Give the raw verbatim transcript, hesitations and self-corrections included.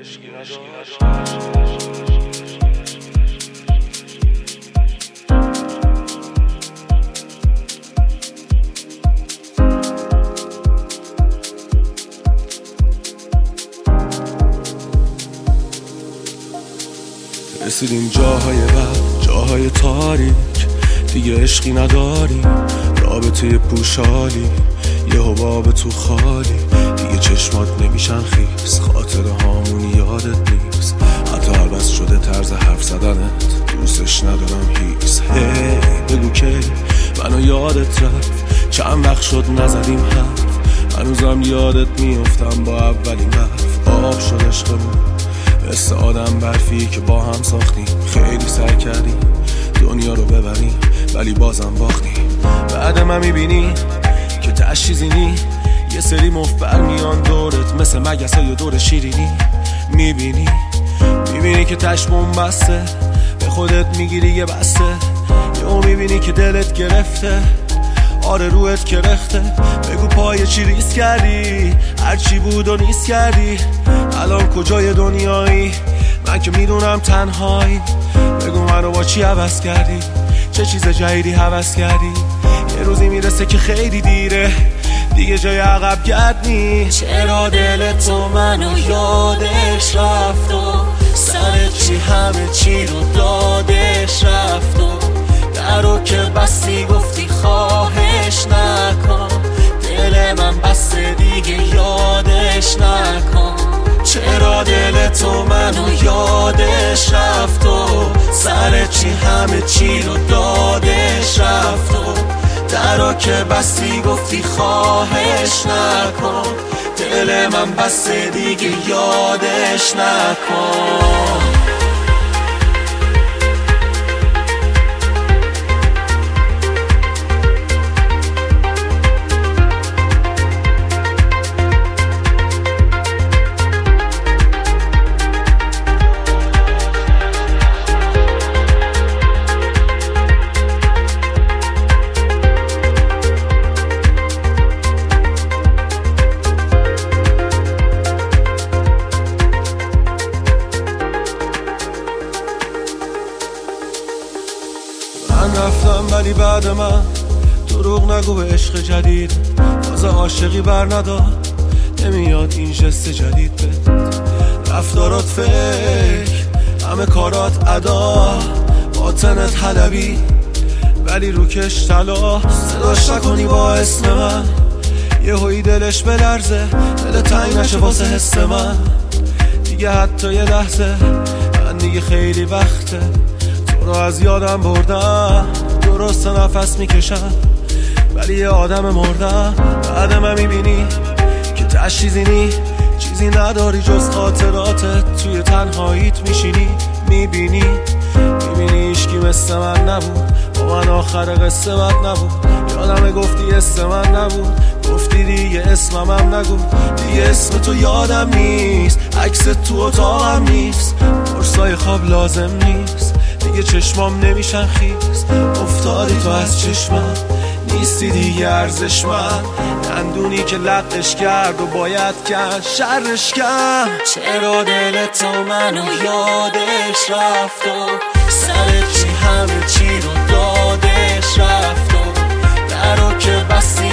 رسیدیم جاهای بد، جاهای تاریک، دیگه عشقی نداری، رابطه پوشالی، یه حباب تو خالی، دیگه چشمات نمیشن خیس، خاطر هامون یادت نیست، حتی عوض شده طرز حرف زدنت، دوستش ندارم هیچ. هی بگو که منو یادت رفت، چند وقت شد نزدیم حرف، هنوزم یادت میافتم با اولین برف، آب شد عشقمون مثل آدم برفی که با هم ساختیم، خیلی سعی کردیم دنیا رو ببریم ولی بازم باختیم. بعد من میبینی که تشیزینی، یه سری مفبر میان دورت مثل مگسه یا دور شیرینی، میبینی میبینی که تشمون بسته، به خودت میگیری یه بسته، یهو میبینی که دلت گرفته، آره روحت کرخته، بگو پای چی ریس کردی، هرچی بود و نیست کردی، الان کجای دنیایی، من که میدونم تنهایی، بگو منو با چی عوض کردی، چه چیز جدیدی هوس کردی، یه روزی میرسه که خیلی دیره، دیگه جای عقب گرد نیست. چرا دل تو منو یادش رفت و سر چی همه چی رو دادش رفت و درو که بستی گفتی خواهش نکن، دل من بسته دیگه یادش نکن. چرا دل تو منو یادش رفت و سر چی همه چی رو دادش رفت و درو که بستی گفتی خواهش نکن، دل من بسته دیگه یادش نکن. من رفتم ولی بعد من دروغ نگو به عشق جدید، تازه عاشقی بر نداد، نمیاد این جست جدید بد، رفتارات فکر، همه کارات ادا، باطنت حلبی ولی روکش طلا، صداش نکنی با اسم من، یه هایی دلش بلرزه، دل تنگ نشه واسه حس من، دیگه حتی یه لحظه، من دیگه خیلی وقته تو رو از یادم بردم، درست نفس میکشم ولی یه آدم مردم. بعد من میبینی که تشیزینی، چیزی نداری جز خاطراتت، توی تنهاییت میشینی، میبینی میبینی عشقی مثل من نبود، با من آخر قصه بد نبود، یادم گفتی اسم من نبود، گفتی دیگه اسمم هم نگو، دیگه اسم تو یادم نیست، عکس تو اتاقم نیست، قرصای خواب لازم نیست، دیگه چشمام نمیشن خیس، افتادی تو از چشمم، نیستی دیگه ارزشمند، دندونی که لقش کرد و باید کرد شرش کرد. چرا دل تو منو یادش رفت و سر چی همه چی رو دادش رفت و درو که بستی